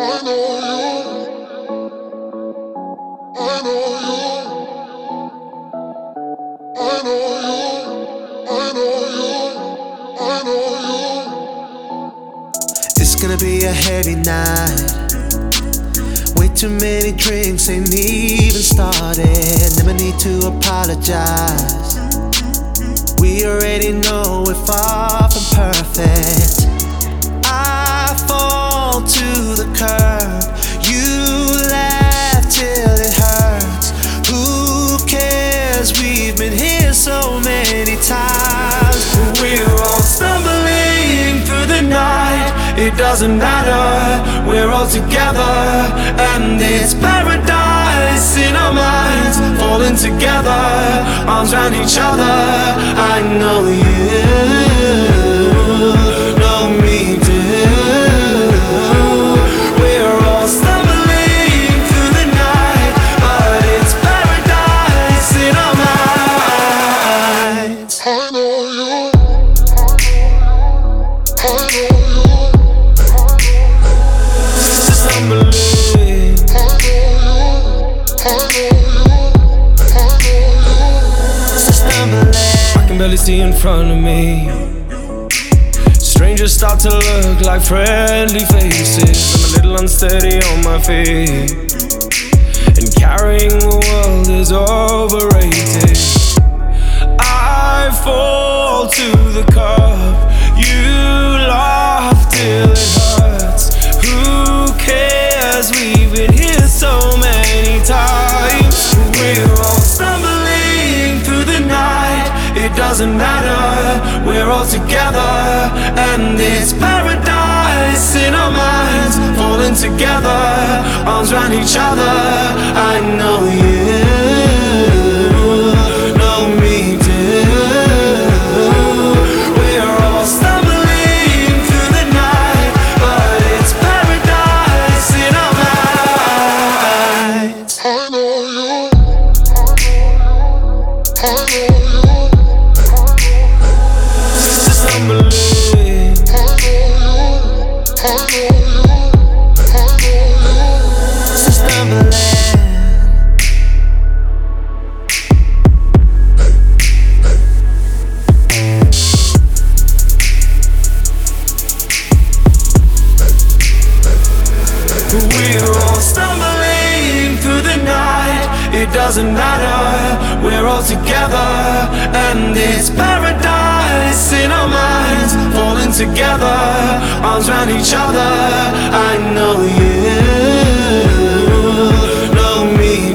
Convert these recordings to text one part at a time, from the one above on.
It's gonna be a heavy night. Way too many drinks ain't even started. Never need to apologize. We already know we're far from perfect. I fall to the curb. You laugh till it hurts. Who cares? We've been here so many times. We're all stumbling through the night. It doesn't matter, we're all together. And it's paradise in our minds. Falling together, arms around each other. I know you know me too. We're all stumbling through the night, but it's paradise in our minds. I know you. I know you. I can barely see in front of me. Strangers start to look like friendly faces. I'm a little unsteady on my feet, and carrying the world is overrated. I fall to the cup. You laugh till it hurts. Who cares? We've been here so many times. We're all stumbling through the night. It doesn't matter, we're all together. And it's paradise in our minds. Falling together, arms around each other. I know you know me too. We're all stumbling through the night, but it's paradise in our minds. I know you. I know you. We're all stumbling through the night. It doesn't matter, we're all together. And it's paradise in our minds. Falling together, arms around each other. I know you know me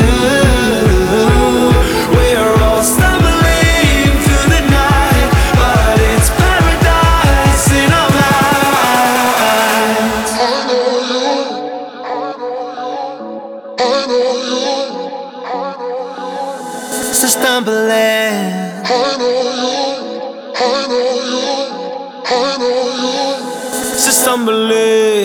too. We're all stumbling through the night, but it's paradise in our minds. I know you. I know you. So stumbling. I know you. I know you. I know you. So stumbling.